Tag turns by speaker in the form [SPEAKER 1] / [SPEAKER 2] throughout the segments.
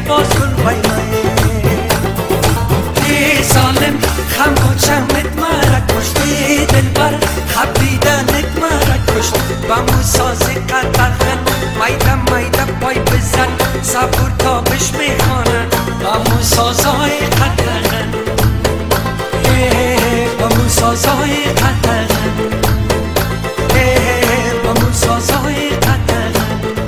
[SPEAKER 1] باز کن وای ظالم خم و چمت مرا کشتی دلبر خبیدنت مرا کشت بمو ساز قطرخن میده پای بزن صبور تابش میخوانن بمو سازای قطرخن بمو سازای قطرخن بمو سازای قطرخن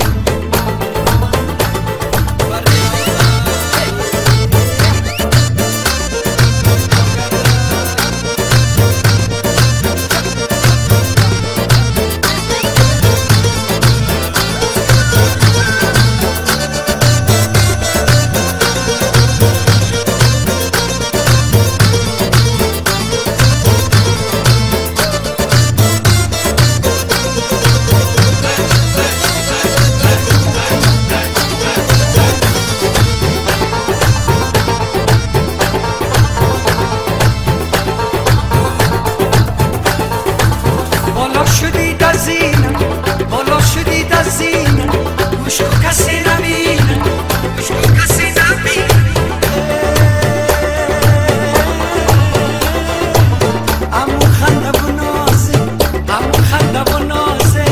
[SPEAKER 1] بالا شدی در زینه گوش کن کسی نبینه امو خنده و نازه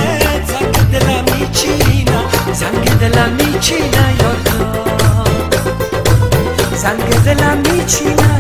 [SPEAKER 1] زنگ دلم میچینه یارکا زنگ دلم میچینه